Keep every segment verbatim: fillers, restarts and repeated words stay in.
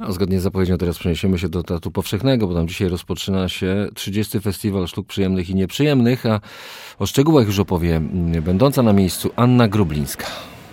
A zgodnie z zapowiedzią teraz przeniesiemy się do Teatru Powszechnego, bo tam dzisiaj rozpoczyna się trzydziesty Festiwal Sztuk Przyjemnych i Nieprzyjemnych, a o szczegółach już opowie będąca na miejscu Anna Grublińska.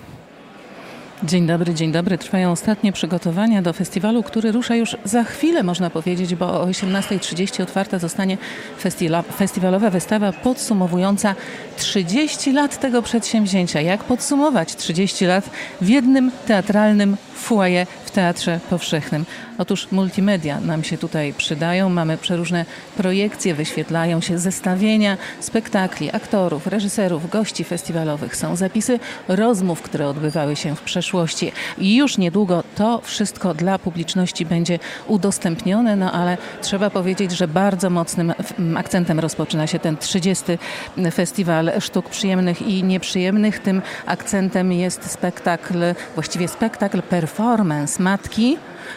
Dzień dobry, dzień dobry. Trwają ostatnie przygotowania do festiwalu, który rusza już za chwilę, można powiedzieć, bo o osiemnasta trzydzieści otwarta zostanie festiwala, festiwalowa wystawa podsumowująca trzydzieści lat tego przedsięwzięcia. Jak podsumować trzydzieści lat w jednym teatralnym foyer w Teatrze Powszechnym? Otóż multimedia nam się tutaj przydają. Mamy przeróżne projekcje, wyświetlają się zestawienia spektakli, aktorów, reżyserów, gości festiwalowych. Są zapisy rozmów, które odbywały się w przeszłości. I już niedługo to wszystko dla publiczności będzie udostępnione, no ale trzeba powiedzieć, że bardzo mocnym akcentem rozpoczyna się ten trzydziesty Festiwal Sztuk Przyjemnych i Nieprzyjemnych. Tym akcentem jest spektakl, właściwie spektakl performance Matki,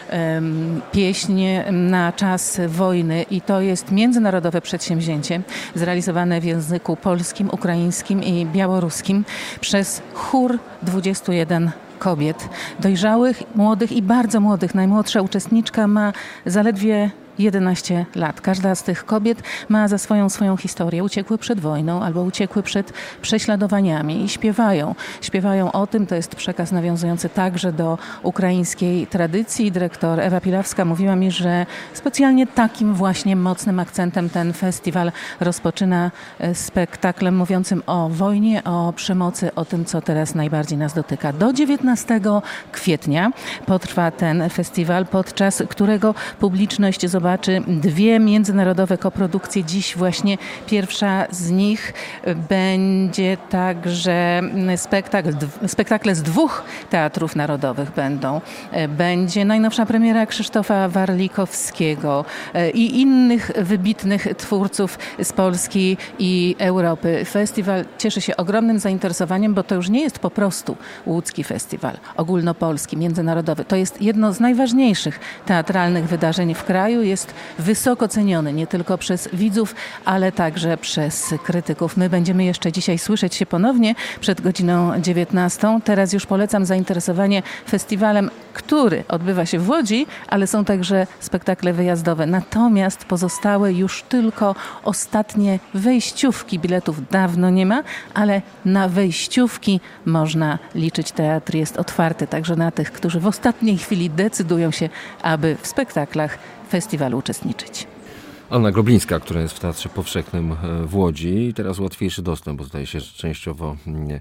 pieśń na czas wojny, i to jest międzynarodowe przedsięwzięcie zrealizowane w języku polskim, ukraińskim i białoruskim przez chór dwudziestu jeden kobiet, dojrzałych, młodych i bardzo młodych. Najmłodsza uczestniczka ma zaledwie jedenaście lat. Każda z tych kobiet ma za swoją swoją historię. Uciekły przed wojną albo uciekły przed prześladowaniami i śpiewają. Śpiewają o tym, to jest przekaz nawiązujący także do ukraińskiej tradycji. Dyrektor Ewa Pilawska mówiła mi, że specjalnie takim właśnie mocnym akcentem ten festiwal rozpoczyna spektaklem mówiącym o wojnie, o przemocy, o tym, co teraz najbardziej nas dotyka. Do dziewiętnastego kwietnia potrwa ten festiwal, podczas którego publiczność zobaczy Zobaczy dwie międzynarodowe koprodukcje. Dziś właśnie pierwsza z nich będzie także spektakl, spektakle z dwóch teatrów narodowych będą. Będzie najnowsza premiera Krzysztofa Warlikowskiego i innych wybitnych twórców z Polski i Europy. Festiwal cieszy się ogromnym zainteresowaniem, bo to już nie jest po prostu łódzki festiwal ogólnopolski, międzynarodowy. To jest jedno z najważniejszych teatralnych wydarzeń w kraju. Jest wysoko ceniony nie tylko przez widzów, ale także przez krytyków. My będziemy jeszcze dzisiaj słyszeć się ponownie przed godziną dziewiętnastą. Teraz już polecam zainteresowanie festiwalem, który odbywa się w Łodzi, ale są także spektakle wyjazdowe. Natomiast pozostałe już tylko ostatnie wejściówki. Biletów dawno nie ma, ale na wejściówki można liczyć. Teatr jest otwarty także na tych, którzy w ostatniej chwili decydują się, aby w spektaklach festiwalu uczestniczyć. Anna Grublińska, która jest w Teatrze Powszechnym w Łodzi. Teraz łatwiejszy dostęp, bo zdaje się, że częściowo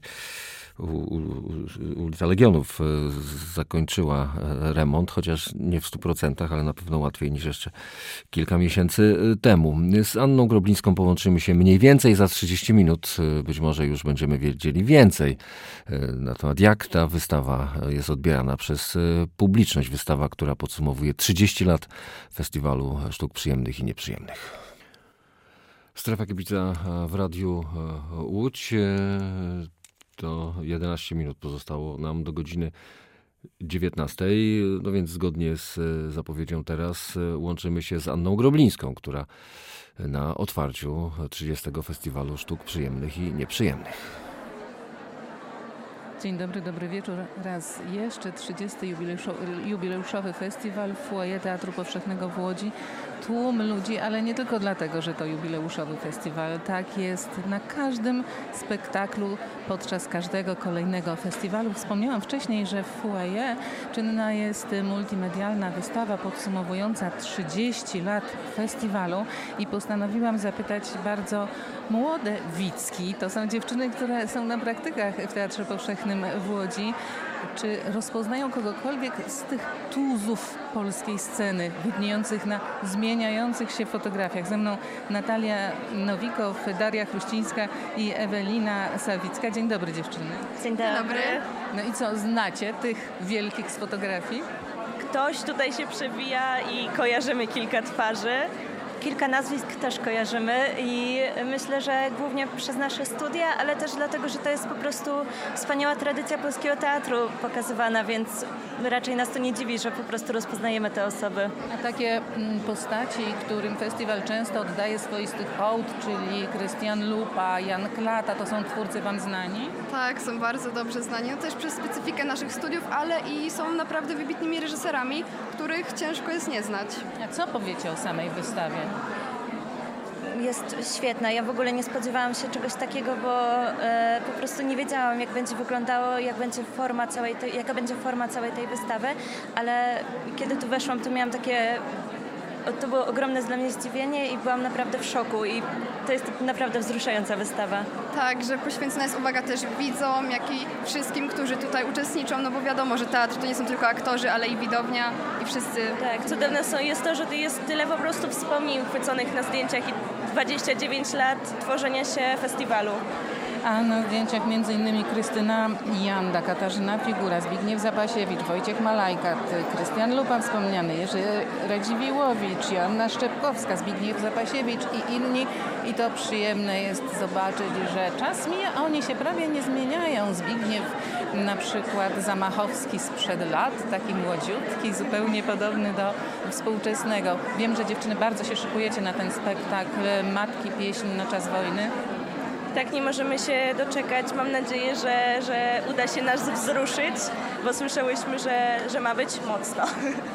ulica Legionów zakończyła remont, chociaż nie w stu procentach, ale na pewno łatwiej niż jeszcze kilka miesięcy temu. Z Anną Grublińską połączymy się mniej więcej za trzydzieści minut. Być może już będziemy wiedzieli więcej na temat, jak ta wystawa jest odbierana przez publiczność. Wystawa, która podsumowuje trzydzieści lat Festiwalu Sztuk Przyjemnych i Nieprzyjemnych. Strefa Kibica w Radiu Łódź. To jedenaście minut pozostało nam do godziny dziewiętnastej. No więc zgodnie z zapowiedzią teraz łączymy się z Anną Grublińską, która na otwarciu trzydziestego Festiwalu Sztuk Przyjemnych i Nieprzyjemnych. Dzień dobry, dobry wieczór. Raz jeszcze trzydziesty jubileuszowy festiwal w foyer Teatru Powszechnego w Łodzi. Tłum ludzi, ale nie tylko dlatego, że to jubileuszowy festiwal. Tak jest na każdym spektaklu podczas każdego kolejnego festiwalu. Wspomniałam wcześniej, że w foyer czynna jest multimedialna wystawa podsumowująca trzydzieści lat festiwalu i postanowiłam zapytać bardzo młode widzki. To są dziewczyny, które są na praktykach w Teatrze Powszechnym w Łodzi. Czy rozpoznają kogokolwiek z tych tuzów polskiej sceny, widniejących na zmieniających się fotografiach? Ze mną Natalia Nowikow, Daria Chruścińska i Ewelina Sawicka. Dzień dobry, dziewczyny. Dzień dobry. No i co, znacie tych wielkich z fotografii? Ktoś tutaj się przewija i kojarzymy kilka twarzy. kilka nazwisk też kojarzymy i myślę, że głównie przez nasze studia, ale też dlatego, że to jest po prostu wspaniała tradycja polskiego teatru pokazywana, więc raczej nas to nie dziwi, że po prostu rozpoznajemy te osoby. A takie postaci, którym festiwal często oddaje swoisty hołd, czyli Krystian Lupa, Jan Klata, to są twórcy wam znani? Tak, są bardzo dobrze znani, no też przez specyfikę naszych studiów, ale i są naprawdę wybitnymi reżyserami, których ciężko jest nie znać. A co powiecie o samej wystawie? Jest świetna. Ja w ogóle nie spodziewałam się czegoś takiego, bo e, po prostu nie wiedziałam, jak będzie wyglądało, jak będzie forma całej tej, jaka będzie forma całej tej wystawy, ale kiedy tu weszłam, to miałam takie... To było ogromne dla mnie zdziwienie i byłam naprawdę w szoku i to jest naprawdę wzruszająca wystawa. Tak, że poświęcona jest uwaga też widzom, jak i wszystkim, którzy tutaj uczestniczą, no bo wiadomo, że teatr to nie są tylko aktorzy, ale i widownia i wszyscy. Tak, cudowne są, jest to, że jest tyle po prostu wspomnień uchwyconych na zdjęciach i dwadzieścia dziewięć lat tworzenia się festiwalu. A na zdjęciach m.in. Krystyna Janda, Katarzyna Figura, Zbigniew Zapasiewicz, Wojciech Malajkat, Krystian Lupa wspomniany, Jerzy Radziwiłowicz, Joanna Szczepkowska, Zbigniew Zapasiewicz i inni. I to przyjemne jest zobaczyć, że czas mija, a oni się prawie nie zmieniają. Zbigniew na przykład Zamachowski sprzed lat, taki młodziutki, zupełnie podobny do współczesnego. Wiem, że dziewczyny bardzo się szykujecie na ten spektakl Matki pieśń na czas wojny. Tak, nie możemy się doczekać. Mam nadzieję, że, że uda się nas wzruszyć, bo słyszałyśmy, że, że ma być mocno.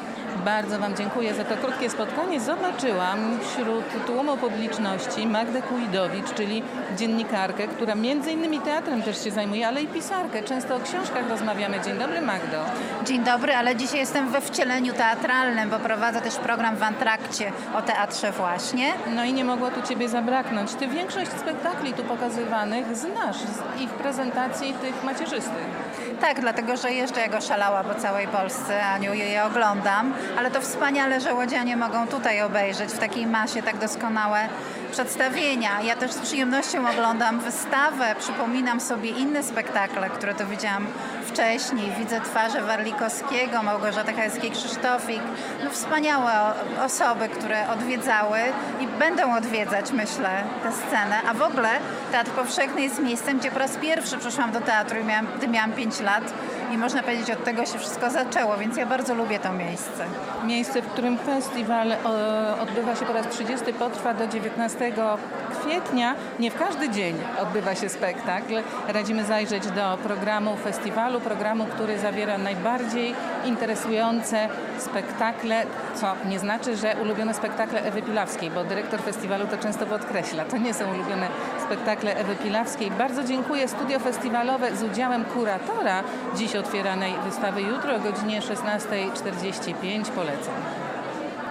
Bardzo wam dziękuję za to krótkie spotkanie. Zobaczyłam wśród tłumu publiczności Magdę Kujdowicz, czyli dziennikarkę, która między innymi teatrem też się zajmuje, ale i pisarkę. Często o książkach rozmawiamy. Dzień dobry, Magdo. Dzień dobry, ale dzisiaj jestem we wcieleniu teatralnym, bo prowadzę też program w Antrakcie o teatrze właśnie. No i nie mogło tu ciebie zabraknąć. Ty większość spektakli tu pokazywanych znasz z ich prezentacji tych macierzystych. Tak, dlatego, że jeżdżę jak oszalała po całej Polsce, Aniu, je oglądam, ale to wspaniale, że łodzianie mogą tutaj obejrzeć w takiej masie tak doskonałe przedstawienia. Ja też z przyjemnością oglądam wystawę, przypominam sobie inne spektakle, które to widziałam wcześniej. Widzę twarze Warlikowskiego, Małgorzaty Hajskiej-Krzysztofik. No wspaniałe osoby, które odwiedzały i będą odwiedzać, myślę, tę scenę. A w ogóle Teatr Powszechny jest miejscem, gdzie po raz pierwszy przyszłam do teatru, miałam, gdy miałam pięć lat i można powiedzieć, od tego się wszystko zaczęło, więc ja bardzo lubię to miejsce. Miejsce, w którym festiwal o, odbywa się po raz trzydziesty, potrwa do dziewiętnastego kwietnia. Nie w każdy dzień odbywa się spektakl. Radzimy zajrzeć do programu festiwalu, programu, który zawiera najbardziej interesujące spektakle, co nie znaczy, że ulubione spektakle Ewy Pilawskiej, bo dyrektor festiwalu to często podkreśla. To nie są ulubione spektakle Ewy Pilawskiej. Bardzo dziękuję. Studio festiwalowe z udziałem kuratora dziś otwieranej wystawy jutro o godzinie szesnasta czterdzieści pięć. Polecam.